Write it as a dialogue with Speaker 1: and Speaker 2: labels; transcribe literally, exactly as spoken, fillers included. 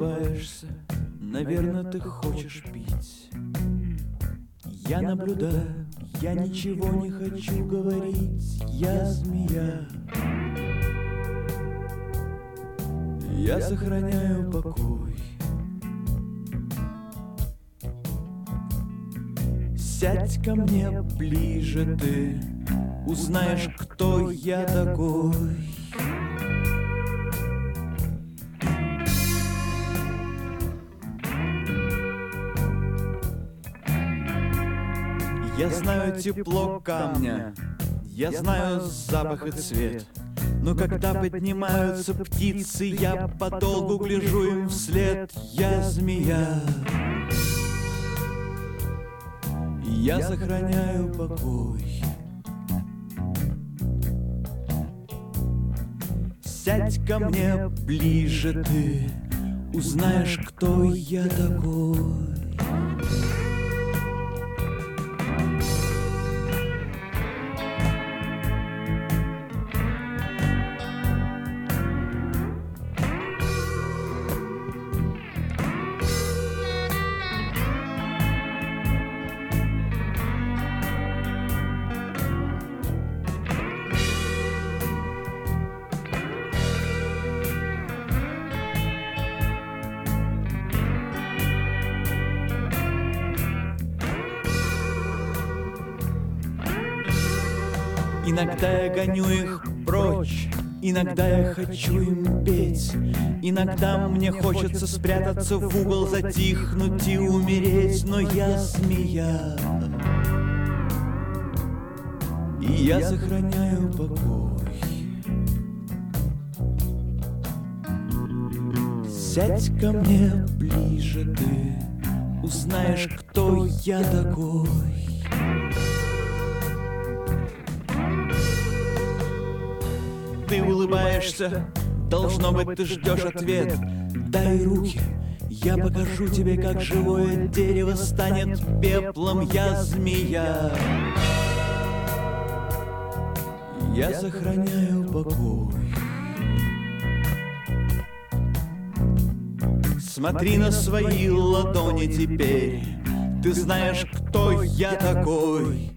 Speaker 1: улыбаешься, наверное, ты хочешь пить. Я наблюдаю, я ничего не хочу говорить. Я змея, я сохраняю покой. Сядь ко мне ближе, ты узнаешь, кто я такой. Я знаю тепло камня, я знаю запах и цвет. Но когда поднимаются птицы, я подолгу гляжу им вслед. Я змея, я сохраняю покой. Сядь ко мне ближе, ты узнаешь, кто я такой. Иногда я гоню их прочь, иногда я хочу им петь. Иногда мне хочется спрятаться в угол, затихнуть и умереть. Но я змея, и я сохраняю покой. Сядь ко мне ближе, ты узнаешь, кто я такой. Ты улыбаешься, должно быть, ты ждешь ответ. Дай руки, я покажу тебе, как живое дерево станет пеплом. Я змея, я сохраняю покой. Смотри на свои ладони теперь, ты знаешь, кто я такой.